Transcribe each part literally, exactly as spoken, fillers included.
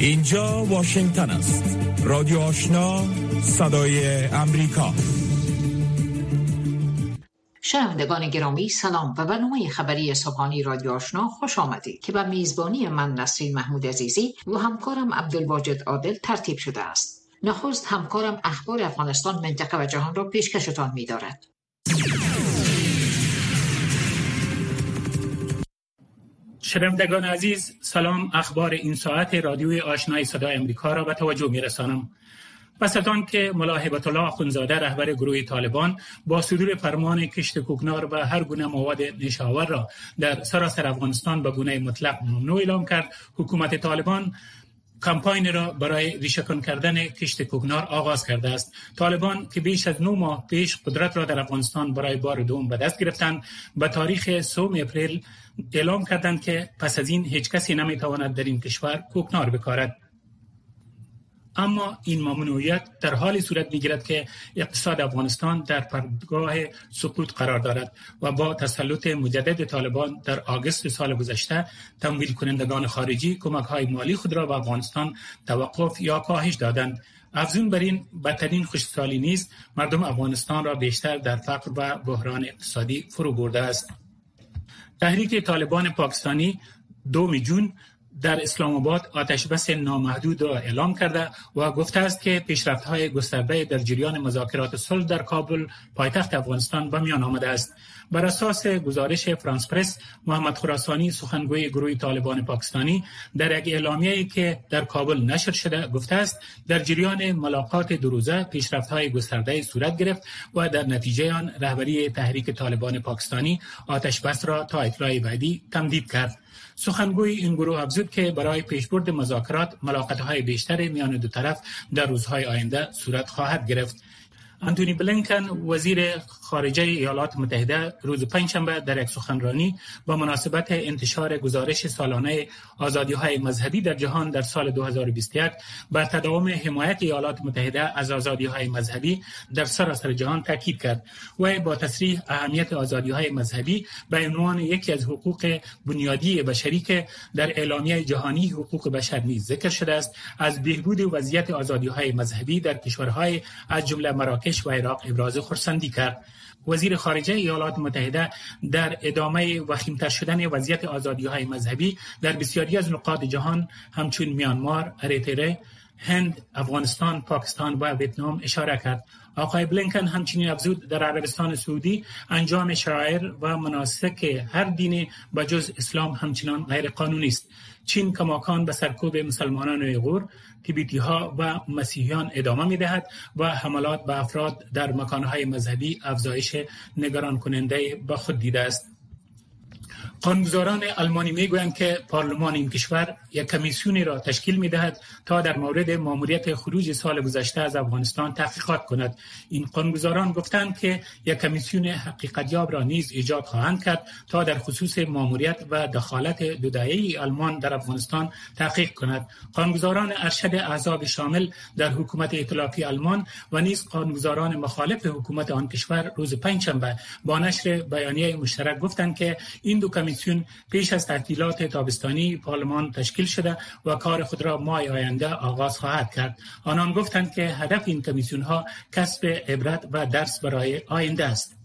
اینجا واشنگتن است. رادیو آشنا، صدای امریکا. شنوندگان گرامی سلام و برنامه خبری صبحانی رادیو آشنا خوش آمدید که به میزبانی من نسرین محمود عزیزی و همکارم عبدالواجد عادل ترتیب شده است. نخست همکارم اخبار افغانستان، منطقه و جهان را پیشکشتان می دارد. شنوندگان عزیز سلام. اخبار این ساعت رادیوی آشنای صدای امریکا را به توجه می رسانم. پس از آن که ملا هیبت الله اخوندزاده رهبر گروه طالبان با صدور فرمان کشت کوکنار و هر گونه مواد نشاور را در سراسر افغانستان به گونه مطلق ممنوع اعلام کرد، حکومت طالبان کمپاین را برای ریشه‌کن کردن کشت کوکنار آغاز کرده است. طالبان که بیش از نه ماه پیش قدرت را در افغانستان برای بار دوم به دست گرفتند، به تاریخ سوم اپریل اعلام کردند که پس از این هیچ کسی نمیتواند در این کشور کوکنار بکارد. اما این ممنوعیت در حالی صورت می‌گیرد که اقتصاد افغانستان در پرگاه سقوط قرار دارد و با تسلط مجدد طالبان در آگوست سال گذشته تمویل کنندگان خارجی کمک‌های مالی خود را به افغانستان توقف یا کاهش دادند. افزون بر این بدترین خشکسالی نیز مردم افغانستان را بیشتر در فقر و بحران اقتصادی فرو برده است. تحریک طالبان پاکستانی دوم جون در اسلام آباد آتش بس نامحدود را اعلام کرده و گفته است که پیشرفت‌های گسترده در جریان مذاکرات صلح در کابل پایتخت افغانستان به میان آمده است. بر اساس گزارش فرانس پرس، محمد خراسانی سخنگوی گروه طالبان پاکستانی در یک اعلامیه‌ای که در کابل نشر شده گفته است در جریان ملاقات دو روزه پیشرفت‌های گسترده صورت گرفت و در نتیجه آن رهبری تحریک طالبان پاکستانی آتش بس را تا اطلاع بعدی تمدید کرد. سخنگوی این گروه افزود که برای پیشبرد مذاکرات ملاقات‌های بیشتر میان دو طرف در روزهای آینده صورت خواهد گرفت. آنتونی بلینکن وزیر خارجه ایالات متحده روز پنجشنبه در یک سخنرانی با مناسبت انتشار گزارش سالانه آزادی‌های مذهبی در جهان در سال دو هزار و بیست و یک بر تداوم حمایت ایالات متحده از آزادی‌های مذهبی در سراسر جهان تاکید کرد و با تصریح اهمیت آزادی‌های مذهبی به عنوان یکی از حقوق بنیادی بشری که در اعلامیه جهانی حقوق بشر نیز ذکر شده است، از بهبود وضعیت آزادی‌های مذهبی در کشورهای از جمله مراکش و عراق ابراز خرسندی کرد. وزیر خارجه ایالات متحده در ادامه وخیم‌تر شدن وضعیت آزادی‌های مذهبی در بسیاری از نقاط جهان همچون میانمار، اریتره، هند، افغانستان، پاکستان و ویتنام اشاره کرد. آقای بلینکن همچنین افزود در عربستان سعودی انجام شعائر و مناسک هر دین بجز اسلام همچنان غیر قانونی است. چین کماکان به سرکوب مسلمانان اویغور، تیبتی ها و مسیحیان ادامه می دهد و حملات به افراد در مکانهای مذهبی افزایش نگران کننده به خود دیده است. قانونگذاران آلمانی می گویند که پارلمان این کشور یک کمیسیونی را تشکیل می دهد تا در مورد ماموریت خروج سال گذشته از افغانستان تحقیقات کند. این قانونگذاران گفتند که یک کمیسیون حقیقتیاب را نیز ایجاد خواهند کرد تا در خصوص ماموریت و دخالت دو دهه‌ای آلمان در افغانستان تحقیق کند. قانونگذاران ارشد احزاب شامل در حکومت ائتلافی آلمان و نیز قانونگذاران مخالف حکومت آن کشور روز پنجشنبه با نشر بیانیه مشترک گفتند که این دو کمیسیون پیش از تعطیلات تابستانی پارلمان تشکیل شده و کار خود را ماه آینده آغاز خواهد کرد. آنان گفتند که هدف این کمیسیون ها کسب عبرت و درس برای آینده است.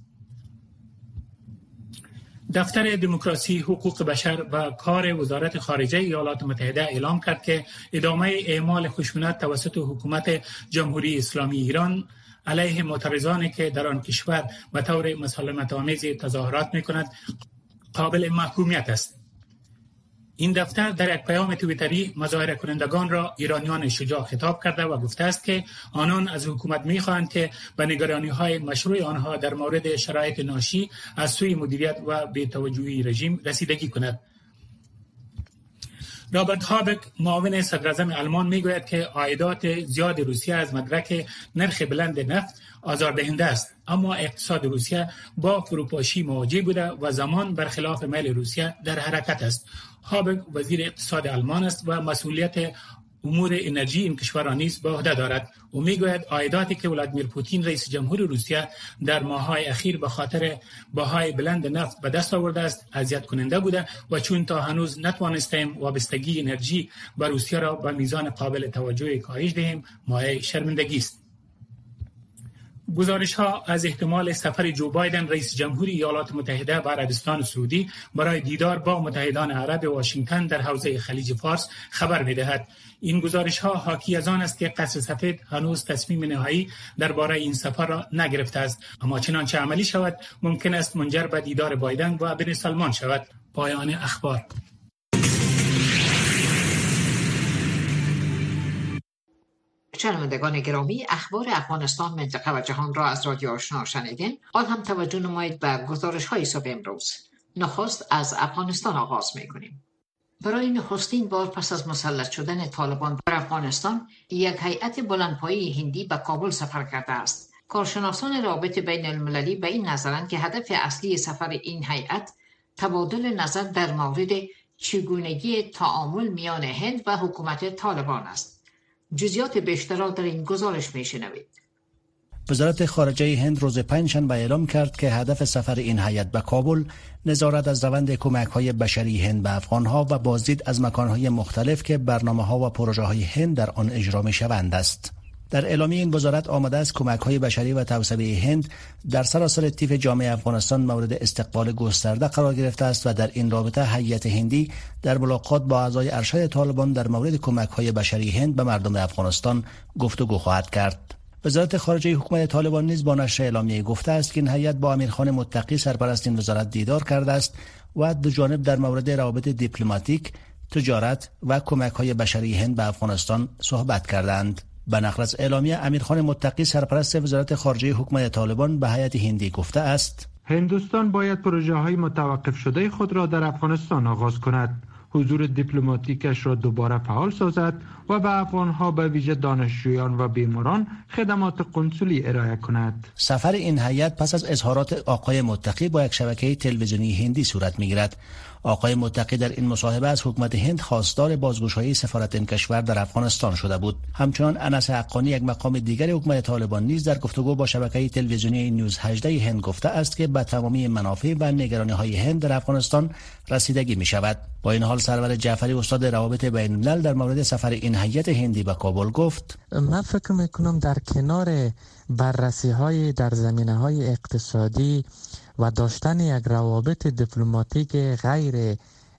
دفتر دموکراسی، حقوق بشر و کار وزارت خارجه ایالات متحده اعلام کرد که ادامه اعمال خشونت توسط حکومت جمهوری اسلامی ایران علیه معترضانی که در آن کشور به طور مسالمت‌آمیز تظاهرات می‌کنند قابل محکومیت است. این دفتر در یک پیام توییتری مظاهره کنندگان را ایرانیان شجاع خطاب کرده و گفته است که آنان از حکومت می‌خواهند که به نگرانی‌های مشروع آنها در مورد شرایط ناشی از سوی مدیریت و بی‌توجهی رژیم رسیدگی کند. رابرت هابک معاون صدراعظم آلمان میگوید که عایدات زیاد روسیه از مدرک نرخ بلند نفت آزاردهنده است، اما اقتصاد روسیه با فروپاشی مواجه بوده و زمان برخلاف میل روسیه در حرکت است. هابک وزیر اقتصاد آلمان است و مسئولیت امور انرژی این کشور را نیز به عهده دارد و میگوید عایداتی که ولادیمیر پوتین رئیس جمهور روسیه در ماه‌های اخیر به خاطر بهای بلند نفت به دست آورده است اذیت کننده بوده و چون تا هنوز نتوانستیم وابستگی انرژی به روسیه را به میزان قابل توجهی کاهش دهیم مایه شرمندگی است. گزارش‌ها از احتمال سفر جو بایدن رئیس جمهوری ایالات متحده به عربستان سعودی برای دیدار با متحدان عرب واشنگتن در حوزه خلیج فارس خبر می‌دهد. این گزارش‌ها حاکی از آن است که قصر سفید هنوز تصمیم نهایی درباره این سفر را نگرفته است، اما چنانچه عملی شود ممکن است منجر به دیدار بایدن و بن سلمان شود. پایان اخبار. شنوندگان گرامی، اخبار افغانستان، منطقه و جهان را از رادیو آشنا شنیدین. حال هم توجه نمایید به گزارش‌های صبح امروز. نخست از افغانستان آغاز می‌کنیم. برای نخستین بار پس از مسلط شدن طالبان بر افغانستان، یک هیئت بلندپایه هندی به کابل سفر کرده است. کارشناسان روابط بین المللی به این نظرند که هدف اصلی سفر این هیئت تبادل نظر در مورد چگونگی تعامل میان هند و حکومت طالبان است. جزئیات بیشتر را در این گزارش میشنوید. وزارت خارجه هند روز پنجشنبه اعلام کرد که هدف سفر این هیئت به کابل نظارت از روند کمک‌های بشری هند به افغان‌ها و بازدید از مکان‌های مختلف که برنامه‌ها و پروژه‌های هند در آن اجرا می‌شوند است. در اعلامیه این وزارت آمده است کمک‌های بشری و توسعه هند در سراسر طیف جامعه افغانستان مورد استقبال گسترده قرار گرفته است و در این رابطه هیئت هندی در ملاقات با اعضای ارشد طالبان در مورد کمک‌های بشری هند به مردم افغانستان گفتگو خواهد کرد. وزارت خارجه حکومت طالبان نیز با نشر اعلامیه گفته است که این هیئت با امیرخان متقی سرپرست این وزارت دیدار کرده است و دو جانب در مورد روابط دیپلماتیک، تجارت و کمک‌های بشری هند به افغانستان صحبت کردند. به نقل از اعلامیه، امیرخان متقی سرپرست وزارت خارجه حکومت طالبان به هیئت هندی گفته است: هندوستان باید پروژه‌های متوقف شده خود را در افغانستان آغاز کند، حضور دیپلماتیکش را دوباره فعال سازد و به افغان‌ها به ویژه دانشجویان و بیماران خدمات قنسولی ارائه کند. سفر این هیئت پس از اظهارات آقای متقی با یک شبکه تلویزیونی هندی صورت می‌گیرد. آقای متقی در این مصاحبه از حکومت هند خواستار بازگشایی سفارت این کشور در افغانستان شده بود. همچنان انس حقانی، یک مقام دیگر حکومت طالبان، نیز در گفتگو با شبکه تلویزیونی نیوز هجده هند گفته است که به تمامی منافع و نگرانی‌های هند در افغانستان رسیدگی می‌شود. با این حال سرور جعفری، استاد روابط بین الملل، در مورد سفر این هیئت هندی به کابل گفت: من فکر می‌کنم در کنار بررسی‌های در زمینه‌های اقتصادی و داشتن یک روابط دیپلماتیک غیر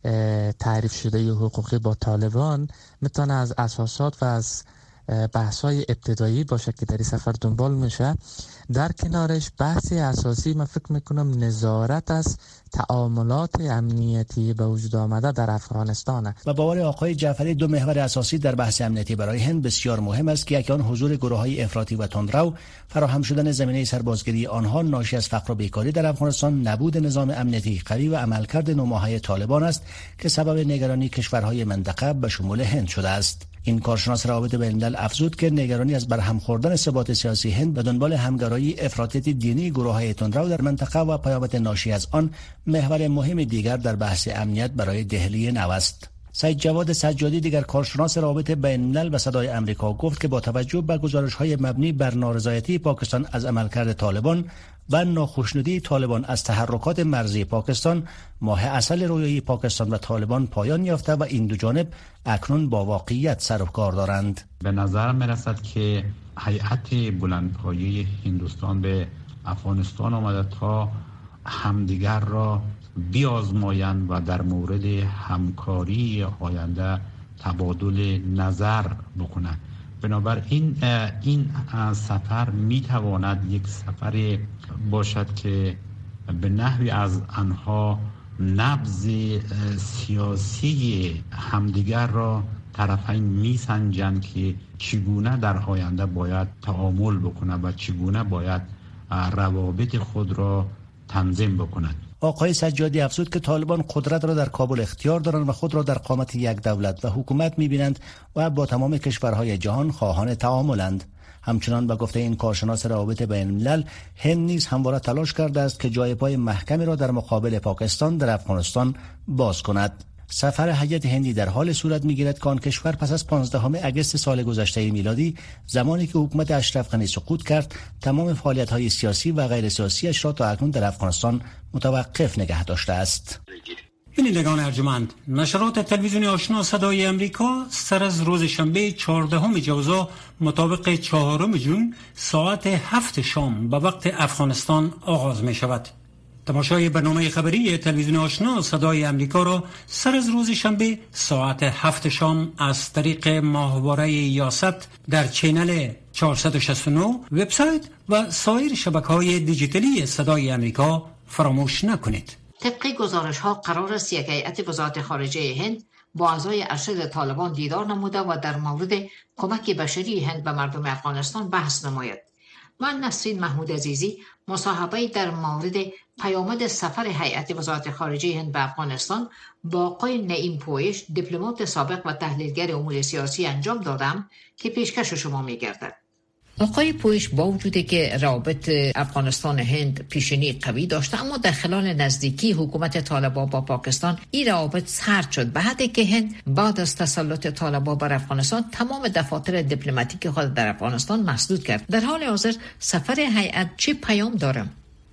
تعریف شده حقوقی با طالبان میتونه از اساسات و از بحث‌های ابتدایی باشه که در این سفر دنبال میشه. در کنارش بحث اساسی من فکر میکنم نظارت از تعاملات امنیتی به وجود آمده در افغانستان است. و باور آقای جعفری، دو محور اساسی در بحث امنیتی برای هند بسیار مهم است که یکی آن حضور گروه‌های افراطی و تندرو، فراهم شدن زمینه سربازگیری آنها ناشی از فقر و بیکاری در افغانستان، نبود نظام امنیتی قوی و عملکرد نوماهه طالبان است که سبب نگرانی کشورهای منطقه به شمول هند شده است. این کارشناس روابط بین الملل افزود که نگرانی از برهم خوردن ثبات سیاسی هند به دنبال همگرایی افراطی دینی گروه‌های تندرو در منطقه و پیامد ناشی از آن محور مهم دیگر در بحث امنیت برای دهلی نو است. سید جواد سجادی، دیگر کارشناس روابط بین الملل، به صدای آمریکا گفت که با توجه به گزارش‌های مبنی بر نارضایتی پاکستان از عملکرد طالبان و ناخشنودی طالبان از تحرکات مرزی پاکستان، ماه عسل رویایی پاکستان و طالبان پایان یافته و این دو جانب اکنون با واقعیت سر و کار دارند. به نظر می‌رسد که هیئت بلندپایه هندوستان به افغانستان آمده تا همدیگر را بیازمایند و در مورد همکاری آینده تبادل نظر بکنند. بنابراین این سفر میتواند یک سفر باشد که به نحوی از آنها نبض سیاسی همدیگر را طرفین میسنجند که چگونه در آینده باید تعامل بکنند و چگونه باید روابط خود را تنظیم بکنند. آقای سجادی افزود که طالبان قدرت را در کابل اختیار دارند و خود را در قامت یک دولت و حکومت می‌بینند و با تمام کشورهای جهان خواهان تعاملند. همچنان به گفته این کارشناس روابط بین الملل، هند نیز همواره تلاش کرده است که جای پای محکمی را در مقابل پاکستان در افغانستان باز کند. سفر هیئت هندی در حال صورت می‌گیرد که آن کشور پس از پانزدهم اگست سال گذشته میلادی، زمانی که حکومت اشرف غنی سقوط کرد، تمام فعالیت‌های سیاسی و غیر سیاسیش را تا اکنون در افغانستان متوقف نگه داشته است. بینندگان ارجمند، نشرات تلویزیون آشنا صدای امریکا سر از روز شنبه چهاردهم جوزا مطابق چهارم جون ساعت هفت شام به وقت افغانستان آغاز می شود. تماشای برنامه خبری تلویزیون آشنا صدای امریکا را سر از روز شنبه ساعت هفت شام از طریق ماهواره یاست در چینل چهارصد و شصت و نه وبسایت و سایر شبکه‌های دیجیتالی صدای امریکا فراموش نکنید. طبق گزارش ها قرار است یک هیئت وزارت خارجه هند با اعضای ارشد طالبان دیدار نموده و در مورد کمک بشری هند به مردم افغانستان بحث نماید. من نسرین محمود عزیزی مصاحبه در مورد پیامد سفر هیئت وزارت خارجه هند به افغانستان با آقای نعیم پویش، دیپلمات سابق و تحلیلگر امور سیاسی انجام دادم که پیشکش شما می‌گردد. آقای پویش، با وجودی که روابط افغانستان هند پیشینی قوی داشته، اما در خلال نزدیکی حکومت طالبان با پاکستان این روابط سرد شد، به حدی که هند بعد از تسلط طالبان بر افغانستان تمام دفاتر دیپلماتیک خود در افغانستان مسدود کرد. در حال حاضر سفر هیئت چه پیام داره؟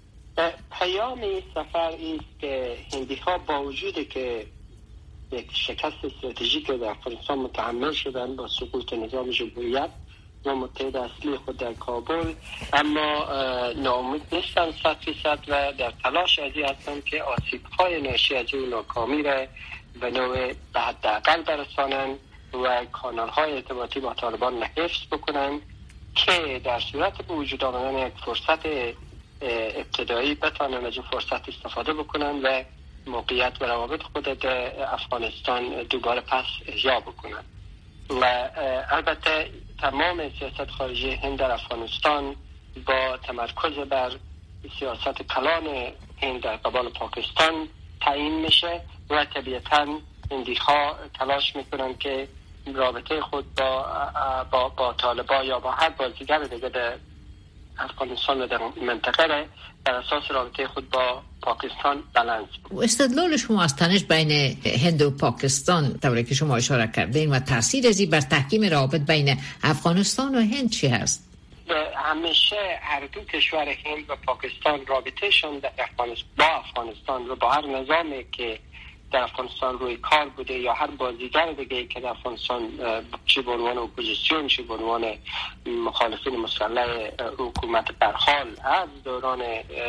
پیام این سفر است که هندی ها با وجودی که یک شکست استراتژیک در افغانستان متحمل شدن با سقوط نظام جمهوریت و متحد اصلی خود در کابل، اما ناامید نیستن صد فیصد و در تلاش ازی هستن که آسیب‌های ناشی از این ناکامی را به نوع به حداقل برسانن و کانال‌های ارتباطی با طالبان حفظ بکنن که در صورت به وجود آمدن یک فرصت ابتدایی بتوانن از این فرصت استفاده بکنن و موقعیت و روابط خود در افغانستان دوباره پس احیا بکنن. و البته تمام سیاست خارجی هند در افغانستان با تمرکز بر سیاست کلان هند در قبال پاکستان تعیین میشه و طبیعتاً هندی‌ها تلاش میکنن که رابطه خود با با, با طالبان یا با هر بازیگر دیگه در افغانستان و در منطقه را بر اساس رابطه خود با پاکستان بالانس بود. استدلال شما از تنش بین هند و پاکستان طوری که شما اشاره کردین و تاثیر ازی بر تحکیم روابط بین افغانستان و هند چی هست؟ همیشه هر دو کشور هند و پاکستان رابطهشون در افغانستان با افغانستان و با هر نظامی که در افغانستان روی کار بوده یا هر بازیگر دیگه که در افغانستان چه به عنوان اپوزیسیون چه به عنوان مخالفین مسلح حکومت در حال از دوران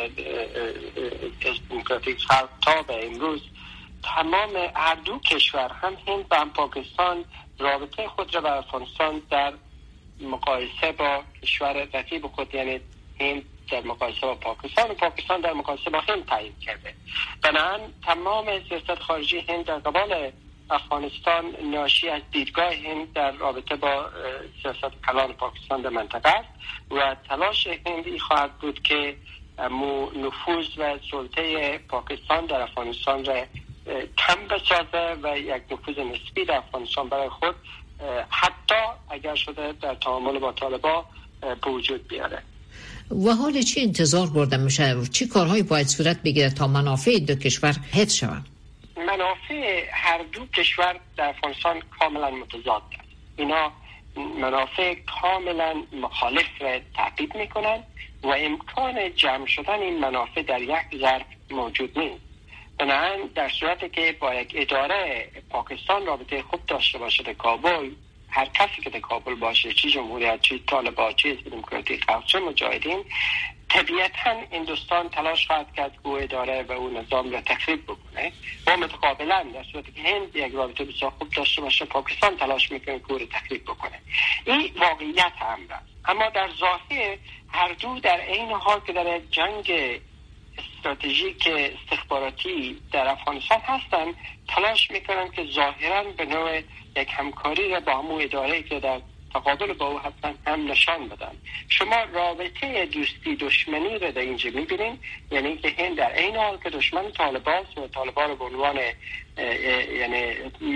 دموکراتیک خلق تا به امروز، تمام هر دو کشور هم هند و هم پاکستان رابطه خود را با افغانستان در مقایسه با کشور رقیب خود یعنی هند در مقایسه با پاکستان و پاکستان در مقایسه با هند تعیین کرده. بنابراین تمام سیاست خارجی هند در قبال افغانستان ناشی از دیدگاه هند در رابطه با سیاست کلان پاکستان در منطقه است و تلاش هندی خواهد بود که مو نفوذ و سلطه پاکستان در افغانستان را کم بسازه و یک نفوذ نسبی در افغانستان برای خود حتی اگر شده در تعامل با طالبان به وجود بیاره. و حال چی انتظار برده میشه؟ چی کارهایی باید صورت بگیره تا منافع دو کشور حفظ شود؟ منافع هر دو کشور در افغانستان کاملا متضاد است. اینا منافع کاملا مخالف را تعقیب میکنن و امکان جمع شدن این منافع در یک ظرف موجود نیست. بنابراین در صورتی که با یک اداره پاکستان رابطه خوب داشته باشه در کابل، هر کسی که در کابل باشه، چه جمهوریت، چه طالبان، چه حزب دموکراتیک خلق، چه مجاهدین، طبیعتاً هندوستان تلاش خواهد کرد که او اداره و او نظام را تخریب بکنه و متقابلاً در صورتی که هند یک رابطه بسیار خوب داشته باشه، پاکستان تلاش میکنه که او را تخریب بکنه. این واقعیت هم است. اما در ظاهر هر دو در عین حال که در جنگ استراتژیک استخباراتی در افغانستان هستند، تلاش میکنن که ظاهراً به نوع یک همکاری را با همون اداره که در تقابل با او هستن هم نشان بدن. شما رابطه دوستی دشمنی رو در اینجا میبینید، یعنی که هند در این حال که دشمن طالبان و طالبان به عنوان یعنی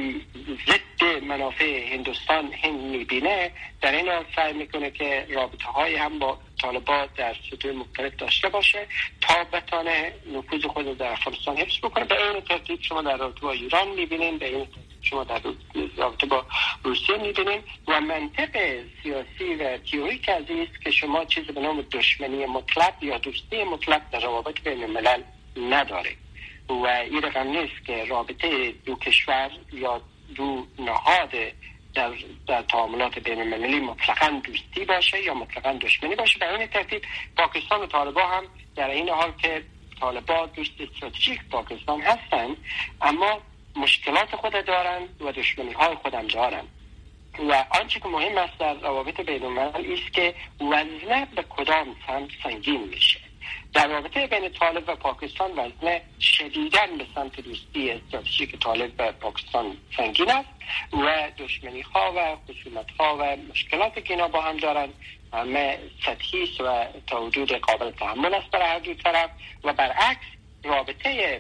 ضد منافع هندوستان هند میبینه، در این حال سعی میکنه که رابطه های هم با طالبان در سطوح مختلف داشته باشه تا بتونه نفوذ خود در افغانستان حفظ بکنه. به این ترتیب شما در رابطه با ایران میبینید، به این شما در رابطه با روسیه میبینید و منطق سیاسی و تئوریک از این است که شما چیزی به نام دشمنی مطلق یا دوستی مطلق در روابط بین الملل ندارید و این رقم نیست که رابطه دو کشور یا دو نهاد در, در تعاملات بین المللی مطلقاً دوستی باشه یا مطلقاً دشمنی باشه. به این ترتیب پاکستان و طالبان هم در این حال که طالبان دوست استراتژیک پاکستان هستن اما مشکلات خود دارن و دشمنی های خودم دارن و آنچه که مهم است در روابط بین الملل است که وزنه به کدام سمت سنگین میشه. در رابطه بین طالب و پاکستان وزنه شدیداً به سمت دوستی استراتژیک طالب و پاکستان سنگین است و دشمنی ها و خصومت ها و مشکلاتی که اینا با هم دارن همه سطحی است و تا حدود قابل تحمل است برای هر دو طرف و برعکس رابطه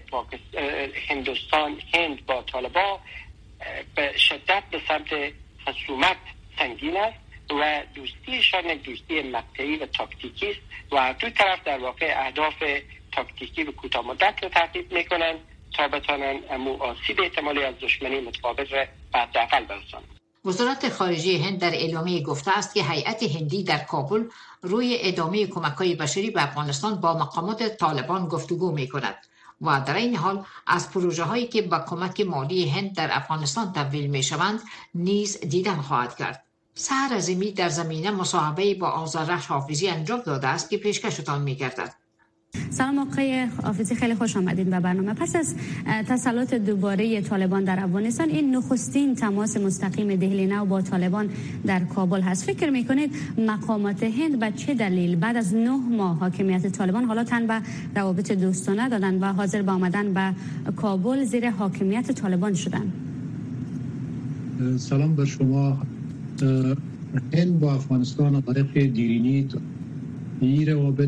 هندوستان هند با طالبان به شدت به سمت خصومت سنگین است و دوستیشان یک دوستی مقطعی و تاکتیکی است و دو طرف در واقع اهداف تاکتیکی و کوتاه مدت رو تحقیق میکنن تا بتونن امو آسیب احتمالی از دشمنی متقابل را حداقل برسانند. وزارت خارجه هند در اعلامیه گفته است که هیئت هندی در کابل روی ادامه کمک‌های بشری به افغانستان با مقامات طالبان گفتگو می‌کند و در این حال از پروژه‌هایی که با کمک مالی هند در افغانستان تمویل می‌شوند نیز دیدن خواهد کرد. سحر عظیمی در زمینه مصاحبه با آذررخش حافظی انجام داده است که پیشکشتان می‌گردد. سلام آقای حافظی، خیلی خوش آمدید به برنامه. پس از تسلط دوباره طالبان در افغانستان، این نخستین تماس مستقیم دهلی نو با طالبان در کابل هست. فکر میکنید مقامات هند به چه دلیل بعد از نه ماه حاکمیت طالبان حالا تن به روابط دوستانه دادن و حاضر به آمدن به کابل زیر حاکمیت طالبان شدن؟ سلام بر شما. هند با افغانستان طریق دیرینی این روابط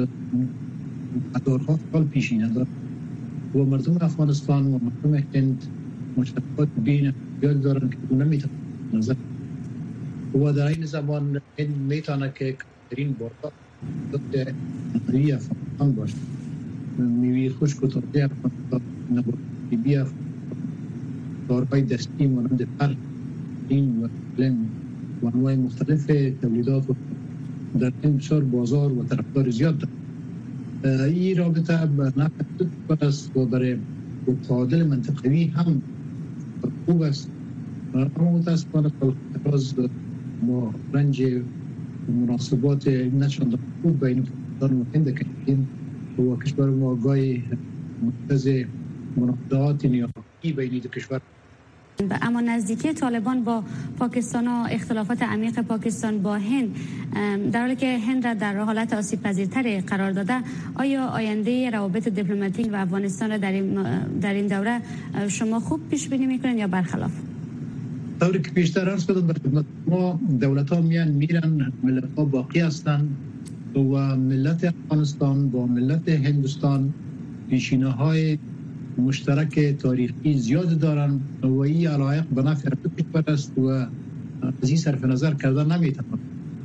ادارها سال پیشینه دارد و مردم افغانستان و مردم هند مشترکات بین یاد دارند که نمیتوانند نظر و در این زمان هند میتونه که کمترین بارها ضد نظری افغانستان باشد. میوه خشک و تازه افغانستان، نباتیبی افغانستان، دارهای دستی مانند پر، این و لم و انواع مختلف تولیدات و در این بسیار بازار و طرفدار زیاد دارد. این رابطه به نفع دو است و برای تعادل منطقوی هم خوب است. اما متاسفانه خلاص ما رنج مناسبات نشان خوب بین پاکستان و هند کشیدیم و کشور ما گاهی مرتضی منافعات نیابی بین دو کشور. اما نزدیکی طالبان با پاکستان و اختلافات عمیق پاکستان با هند در حالی که هند را در حالت آسیب پذیرتری قرار داده، آیا آینده روابط دیپلماتیک و افغانستان را در این در این دوره شما خوب پیش بینی میکنین یا برخلاف؟ طوری که پیشتر عرض کردم ما دولت ها میان میرن، ملت ها باقی هستند و ملت افغانستان با ملت هندوستان پیشینه های مشترک تاریخی زیاد دارن و این علایق به نفع دو کشور است و از این صرف نظر کردن نمیتوان.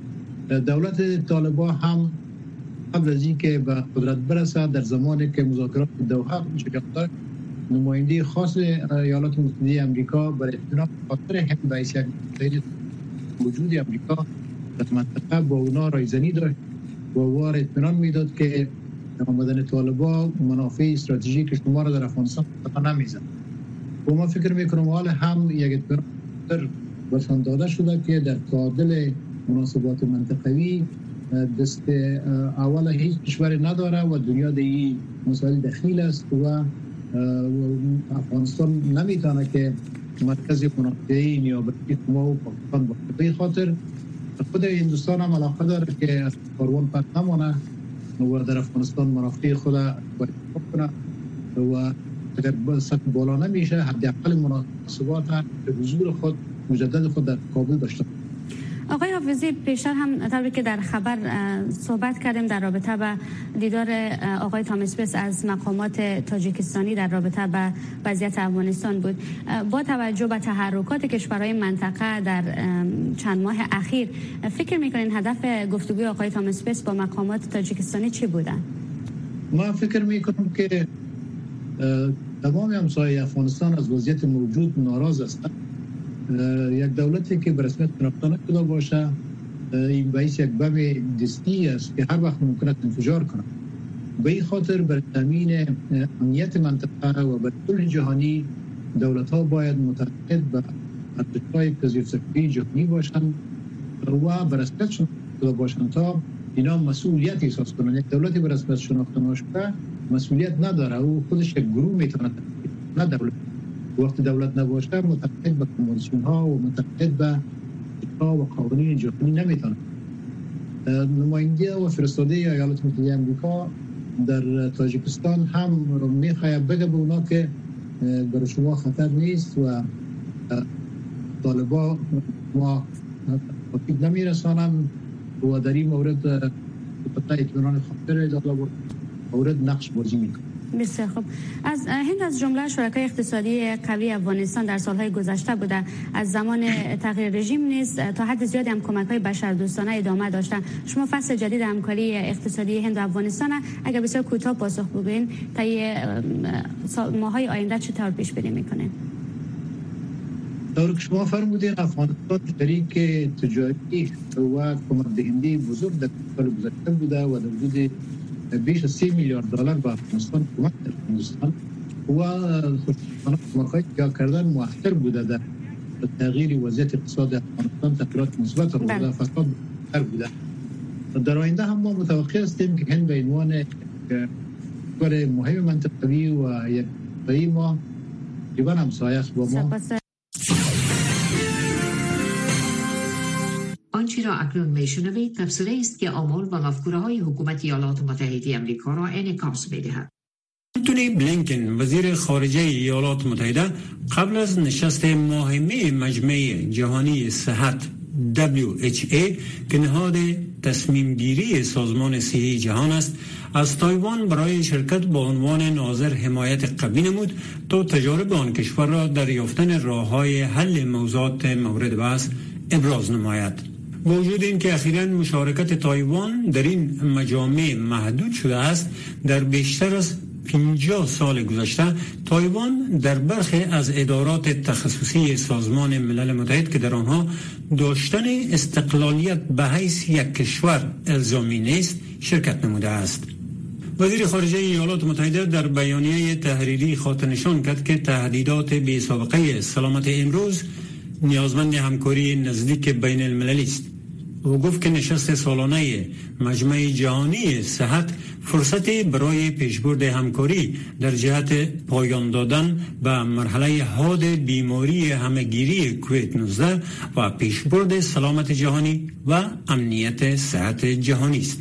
دولت طالبان هم قبل از اینکه به قدرت برسه در زمانی که مذاکرات دوحه شکل داشت، نماینده خاص ایالات متحده آمریکا برای اطمینان خاطر هند به حیثیت وجود آمریکا در منطقه با اونا رایزنی داشت و وار اطمینان میداد که آمدن طالبان منافع استراتژیک شما را در افغانستان خطا نمیزد. و ما فکر میکنم حال هم یک اطمینان برسان داده شده که در تعادل مناسبات منطقوی دست اول هیچ کشوری نداره و دنیا در این مسائل دخیل است و افغانستان نمیتونه که مرکز منافعی نیابتی ما و پاکستان باشه. به خاطر خود هندوستان هم علاقه داره که از کاروان پس نمانه و در افغانستان منافع خود باید کنه و اگر سطح بالا نمیشه حداقل مناسبات به حضور خود مجدد خود در کابل داشته. آقای حافظی، پیشتر هم طوری که در خبر صحبت کردیم در رابطه با دیدار آقای تامسپس از مقامات تاجیکستانی در رابطه با وضعیت افغانستان بود. با توجه به تحرکات کشورهای منطقه در چند ماه اخیر، فکر میکنین هدف گفتگوی آقای تامسپس با مقامات تاجیکستانی چی بودن؟ ما فکر میکنم که تمام همسایه افغانستان از وضعیت موجود ناراض هستند. یک دولتی که به رسمیت شناخته نشده باشه، این باعث یک بم دستی است که هر وقت ممکن است انفجار کنه. به این خاطر برای تامین امنیت منطقه و برای صلح جهانی دولت‌ها باید متحد به ارزش‌های پذیرش‌پذیری جهانی باشند و به رسمیت شناخته باشند تا اینا مسئولیت احساس کنند. یک دولتی به رسمیت شناخته نشده مسئولیت نداره، او خودش یک گروه میتونه، نه دولت. وقتی دولت نباشه متحد به کنوانسیون ها و متحد به ها و قوانین جهانی نمیتونه. نماینده و فرستاده ایالات متحده آمریکا در تاجیکستان هم میخواد بگه به اونا که برای شما خطر نیست و طالبان ما تاکید نمیرسانن و در این مورد پتہ اطمینان خاطر اداره مورد نقش بازی میکنه. بسیار خوب. از هند از جمله شرکای اقتصادی قوی افغانستان در سالهای گذشته بوده، از زمان تغییر رژیم نیست تا حد زیادی هم کمک‌های بشردوستانه ادامه داشتن. شما فصل جدید همکاری اقتصادی هند و افغانستان اگر بسیار کوتاه پاسخ بگوین تا ماهای آینده چطور پیش بینی میکنین؟ طور که شما فرمودین افغانستان شریک تجاری و کمک دهنده بزرگ در سال گذشته بوده و در حدود بیش از سی میلیارد دلار به افغانستان کمک در افغانستان و کمک‌های جا کردن مؤثر بوده در تغییر وضعیت اقتصاد افغانستان، تغییرات مثبت آورده، فساد بهتر بوده. در آینده هم ما متوقع هستیم که هند به عنوان کشور مهم منطقوی و یک تایی ما تقریبا همسایه است با ما. آنچه را اکنون میشنوید تفسیری است که آمال و مفکوره های حکومت ایالات متحده آمریکا را انعکاس می‌دهد. آنتونی بلینکن وزیر خارجه ایالات متحده قبل از نشست مهمه مجمع جهانی صحت دبلیو اچ ای که نهاد تصمیم گیری سازمان صحی جهان است، از تایوان برای شرکت با عنوان ناظر حمایت قوی نمود تا تجارب آن کشور را در یافتن راه‌های حل موضوعات مورد بحث ابراز نماید. با وجود این که اخیراً مشارکت تایوان در این مجامع محدود شده است، در بیشتر از پنجاه سال گذشته تایوان در برخی از ادارات تخصصی سازمان ملل متحد که در آنها داشتن استقلالیت به حیث یک کشور الزامی نیست شرکت نموده است. وزیر خارجه ایالات متحده در بیانیه تحریری خاطر نشان کرد که تهدیدات بی سابقه سلامت امروز نیازمند همکاری نزدیک بین المللی است. او گفت که نشست سالانه مجمع جهانی صحت فرصتی برای پیشبرد همکاری در جهت پایان دادن به مرحله حاد بیماری همهگیری کووید نوزده و پیشبرد سلامت جهانی و امنیت صحت جهانی است.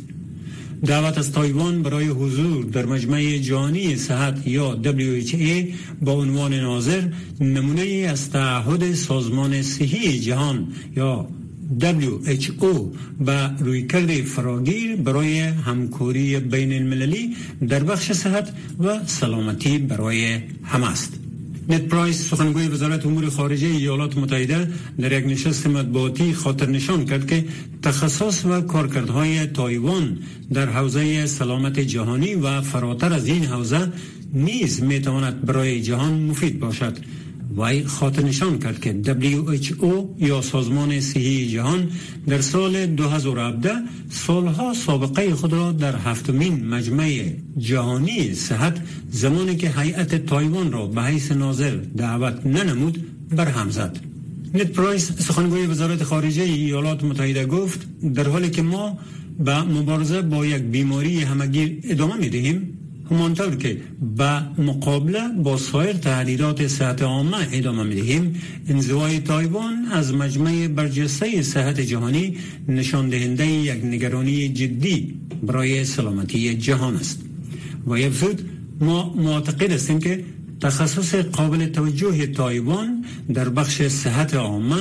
دعوت از تایوان برای حضور در مجمع جهانی صحت یا دبلیو اچ ای با عنوان ناظر نمونه از تعهد سازمان صحی جهان یا دبلیو اچ او به رویکرد فراگیر برای همکاری بین المللی در بخش صحت و سلامتی برای همه است. نت پرایس سخنگوی وزارت امور خارجه ایالات متحده در یک نشست مطبوعاتی خاطر نشان کرد که تخصص و کارکردهای تایوان در حوزه سلامت جهانی و فراتر از این حوزه نیز میتواند برای جهان مفید باشد. وی خاطر نشان کرد که دبلیو اچ او یا سازمان صحی جهان در سال دو هزار و هفده سالها سابقه خود را در هفتمین مجمع جهانی صحت زمانی که هیئت تایوان را به حیث ناظر دعوت ننمود برهم زد. نت پرایس سخنگوی وزارت خارجه ایالات متحده گفت در حالی که ما به مبارزه با یک بیماری همهگیر ادامه می‌دهیم، همانطور که به مقابله با سایر تهدیدات صحت عامه ادامه می‌دهیم، انزوای تایوان از مجمع برجسته صحت جهانی نشان دهنده یک نگرانی جدی برای سلامتی جهان است. و افزود ما معتقد هستیم که تخصص قابل توجه تایوان در بخش صحت عامه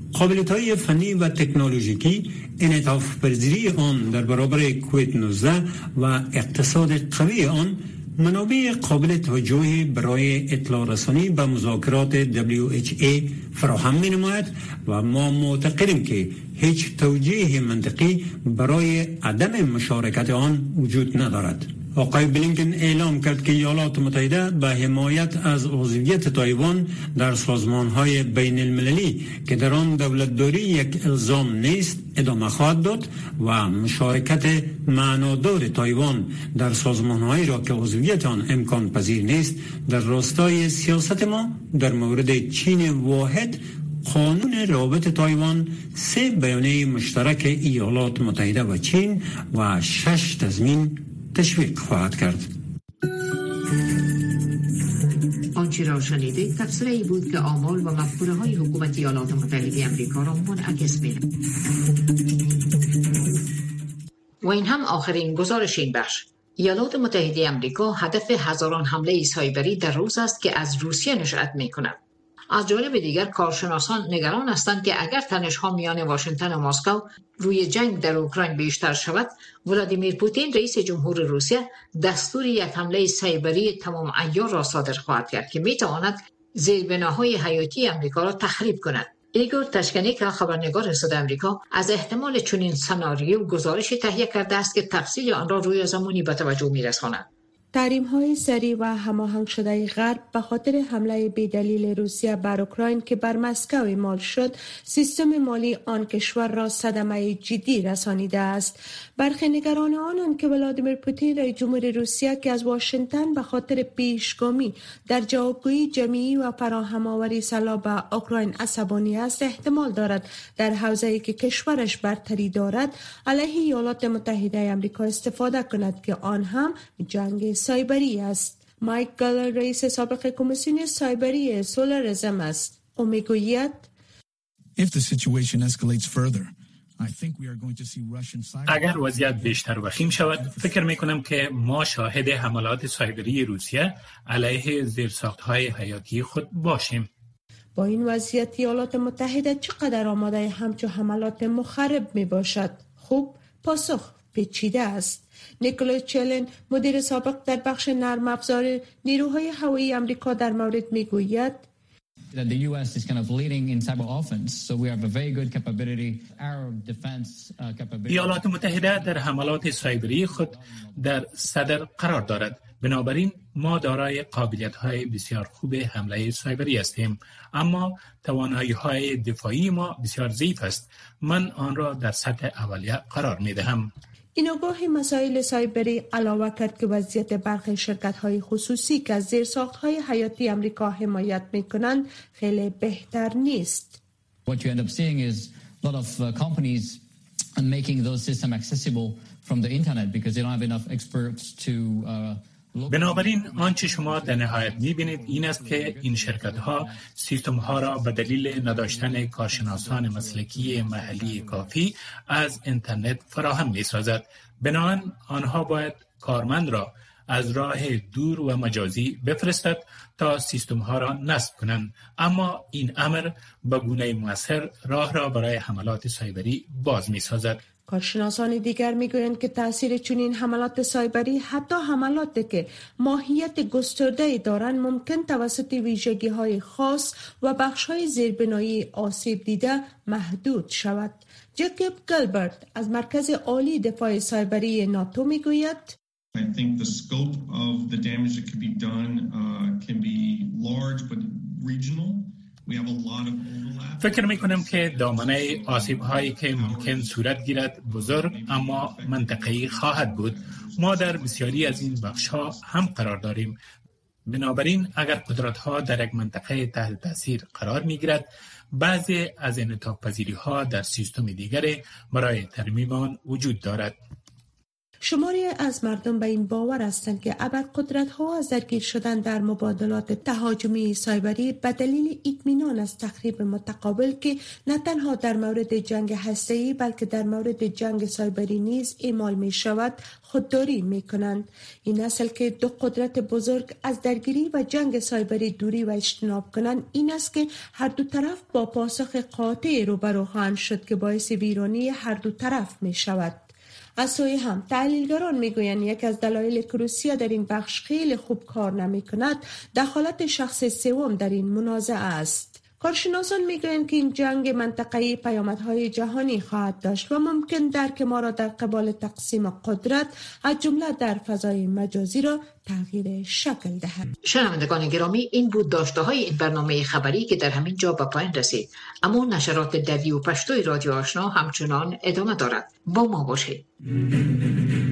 قابلیت‌های فنی و تکنولوژیکی، انعطاف پذیری آن در برابر کووید نوزده و اقتصاد قوی آن منابع قابل توجهی برای اطلاع رسانی به مذاکرات دبلیو اچ ای فراهم می‌نماید و ما معتقدیم که هیچ توجیه منطقی برای عدم مشارکت آن وجود ندارد. آقای بلینکن اعلام کرد که ایالات متحده به حمایت از عضویت تایوان در سازمان‌های بین المللی که در آن دولتداری یک الزام نیست ادامه خواهد داد و مشارکت معنادار تایوان در سازمان‌هایی را که عضویت آن امکان پذیر نیست در راستای سیاست ما در مورد چین واحد قانون رابط تایوان، سه بیانیه مشترک ایالات متحده و چین و شش تضمین تشویق خواهد کرد. آنچه را شنیدید تفسیری بود که آمال و مفکوره های حکومت ایالات متحده آمریکا را منعکس می‌نمود. و این هم آخرین گزارش این بخش. ایالات متحده آمریکا هدف هزاران حمله سایبری در روز است که از روسیه نشأت می‌کند. از جانب دیگر کارشناسان نگران هستند که اگر تنش‌ها میان واشنگتن و مسکو روی جنگ در اوکراین بیشتر شود، ولادیمیر پوتین رئیس جمهور روسیه دستور یک حمله سایبری تمام عیار را صادر خواهد کرد که میتواند زیربناهای حیاتی آمریکا را تخریب کند. ایگور تشکنیک خبرنگار صدای آمریکا از احتمال چنین سناریو گزارشی تهیه کرده است که تفصیل آن را روی زمانی به توجه میرساند. تحریم‌های سریع و هماهنگ شده غرب به خاطر حمله بی‌دلیل روسیه بر اوکراین که بر مسکو اعمال شد، سیستم مالی آن کشور را صدمه جدی رسانیده است. برخی نگران آنند که ولادیمیر پوتین رئیس جمهور روسیه که از واشنگتن به خاطر پیشگامی در جوابگویی جمعی و فراهم‌آوری سلاح به اوکراین عصبانی است، احتمال دارد در حوزه‌ای که کشورش برتری دارد علیه ایالات متحده آمریکا استفاده کند که آن هم جنگ سایبری است. مایک گالر رئیس سابق کمیسیون سایبری سولاریزم است. او میگوید اگر وضعیت بیشتر وخیم شود، فکر میکنم که ما شاهد حملات سایبری روسیه علیه زیرساخت‌های حیاتی خود باشیم. با این وضعیت ایالات متحده چقدر آماده همچو حملات مخرب می باشد؟ خوب، پاسخ پیچیده است. نیکولای چلن مدیر سابق در بخش نرم افزار نیروهای هوایی آمریکا در مورد میگوید The U S is kind of leading in cyber offense, so we have a very good capability. Our defense uh, capability. ایالات متحده در حملات سایبری خود در صدر قرار دارد. بنابراین ما دارای قابلیت‌های بسیار خوب حمله سایبری هستیم، اما توانایی‌های دفاعی ما بسیار ضعیف است. من آن را در سطح اولیه قرار می‌دهم. این آگاهی مسائل سایبری علاوه کرد که وضعیت برخی شرکت‌های خصوصی که از زیرساخت‌های حیاتی آمریکا حمایت می‌کنند خیلی بهتر نیست. What you end up seeing is a lot of uh, companies making those systems accessible from the internet because they don't have enough experts to uh, بنابراین آنچه شما در نهایت می‌بینید این است که این شرکت‌ها سیستم‌ها را به دلیل نداشتن کارشناسان مسلکی محلی کافی از اینترنت فراهم می‌سازد. بنابراین آنها باید کارمند را از راه دور و مجازی بفرستد تا سیستم‌ها را نصب کنند، اما این امر به گونه مؤثر راه را برای حملات سایبری باز می‌سازد. کارشناسان دیگر میگویند که تاثیر چنین حملات سایبری حتی حملاتی که ماهیت گسترده دارند ممکن توسط ویژگی‌های خاص و بخش‌های زیربنایی آسیب دیده محدود شود. جکوب گلبرت از مرکز عالی دفاع سایبری ناتو میگوید I think the scope of the damage that can be done uh, can be large but regional. فکر میکنم که دامنه آسیب هایی که ممکن صورت گیرد بزرگ اما منطقه‌ای خواهد بود. ما در بسیاری از این بخش ها هم قرار داریم. بنابراین اگر قدرت ها در یک منطقه تحت تاثیر قرار میگیرد، بعضی از انعطاف پذیری ها در سیستم دیگری برای ترمیم آن وجود دارد. شماری از مردم به این باور هستند که ابرقدرت‌ها از درگیر شدن در مبادلات تهاجمی سایبری به دلیل اطمینان از تخریب متقابل که نه تنها در مورد جنگ هسته‌ای بلکه در مورد جنگ سایبری نیز اعمال می شود خودداری می کنند. این اصل که دو قدرت بزرگ از درگیری و جنگ سایبری دوری و اجتناب کنند این است که هر دو طرف با پاسخ قاطع روبرو خواهند شد که باعث ویرانی هر دو طرف می شود. از سوی هم تحلیلگران میگویند یک از دلایل که روسیه در این بخش خیلی خوب کار نمی کند دخالت شخص سوم در این منازعه است. کارشناسان میگویند که این جنگ منطقه‌ای پیامدهای جهانی خواهد داشت و ممکن درک ما را در قبال تقسیم قدرت از جمله در فضای مجازی را تغییر شکل دهد. شنوندگان گرامی، این بود داشته های این برنامه خبری که در همین جا به پایان رسید. اما نشرات دوی و پشتوی رادیو آشنا همچنان ادامه دارد. با ما باشید.